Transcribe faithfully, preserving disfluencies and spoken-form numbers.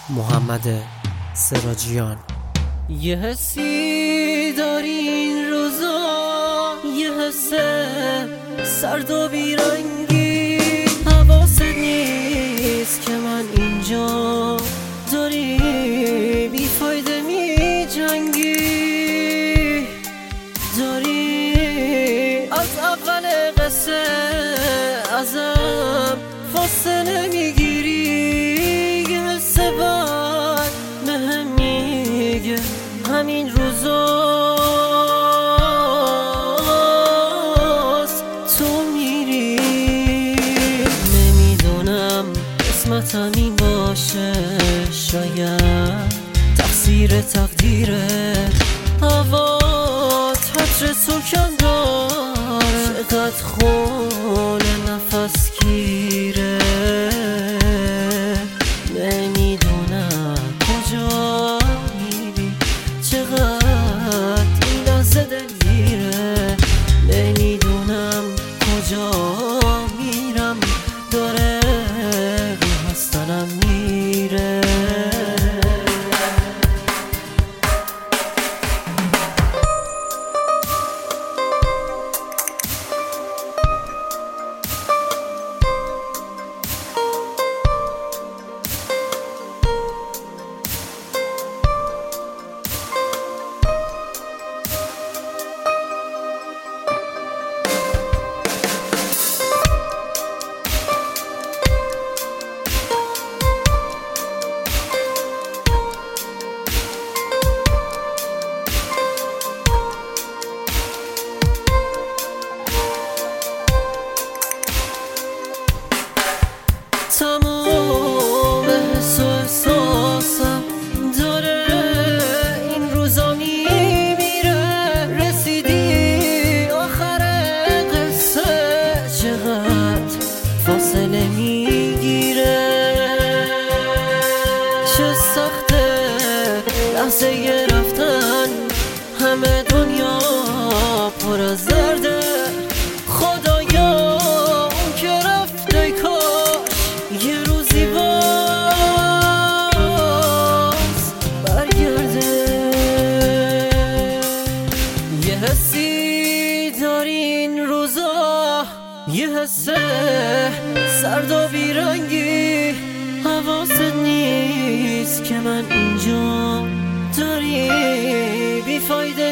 محمد سراجیان. یه حسی داری این روزا، یه حس سرد و بیرنگی، حواست نیست که من اینجا داری بیفایده می جنگی، داری از اول قصه ازم فاصله میگیری، یه حس بد مهم میگه همین روزاست تو میری. نمیدونم قسمتم این باشه، شاید تقصیر تقدیره، هوات حجر سکن داره، چقدر خونه نفس گیره. نمیدونم کجا میری، چقدر این لحظه دلگیره. نمیدونم کجا میرم، داره هستنم میره. تمام حس و احساسم داره این روزا میمیره، رسیدی آخر قصه، چقدر فاصله میگیره. چه سخته لحظه ی رفتن، همه دنیا پر از درده، خدایا اون که رفته کاش یه روزی باز برگرده. یه حسی داری این روزا، یه حس سرد و بیرنگی، حواست نیست که من اینجا داری بیفایده